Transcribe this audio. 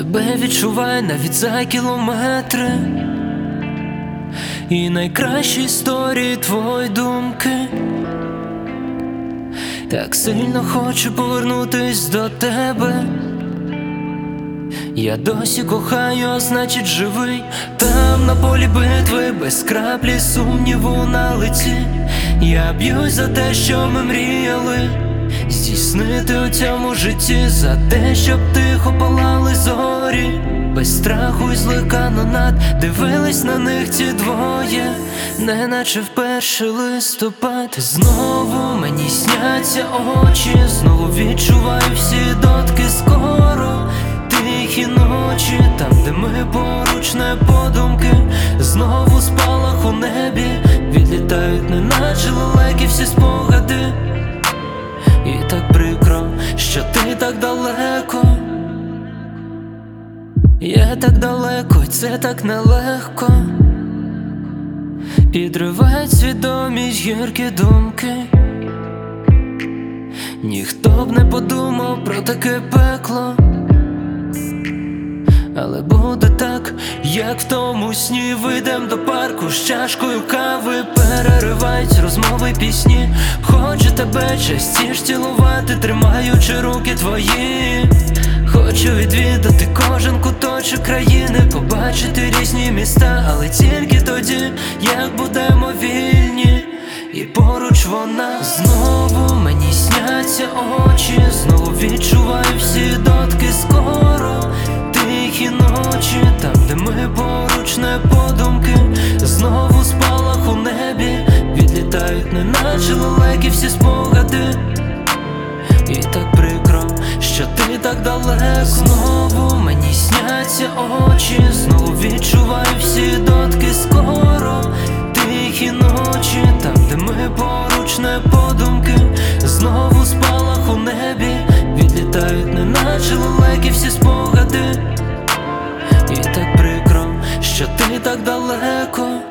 тебе відчуваю навіть за кілометри, і найкращі історії твої думки. Так сильно хочу повернутись до тебе. Я досі кохаю, а значить живий. Там на полі битви, без краплі сумніву на лиці. Я б'юсь за те, що ми мріяли здійснити у цьому житті, за те, щоб тихо палали зорі, без страху й злякано над дивились на них ці двоє, неначе в перший листопад. Знову мені сняться очі, знову відчуваю всі дотки скоро. Тихі ночі, там, де ми поруч, не подумки. Знову спалах у небі, відлітають неначе лелеки всі спогади. І так прикро, що ти так далеко. Я так далеко, і це так нелегко. Підривають свідомість гіркі думки. Ніхто б не подумав про таке пекло, але буде так, як в тому сні. Вийдем до парку з чашкою кави, переривають розмови пісні. Хочу тебе частіше цілувати, тримаючи руки твої. Хочу відвідати кожен куточок країни, побачити різні міста, але тільки тоді, як будемо вільні. І поруч вона. Знову мені сняться очі, знову відчуваю всі дотки скоро. Тихі ночі, там, де ми поруч, не подумки. Знову спалах у небі, відлітають неначе лелеки всі спогади. І так прикро, що ти так далеко. Знову мені сняться очі, знову відчуваю всі дотки скоро. Тихі ночі, там, де ми поруч, не подумки. Знову спалах у небі, відлітають неначе лелеки всі спогади. І так прикро, що ти так далеко.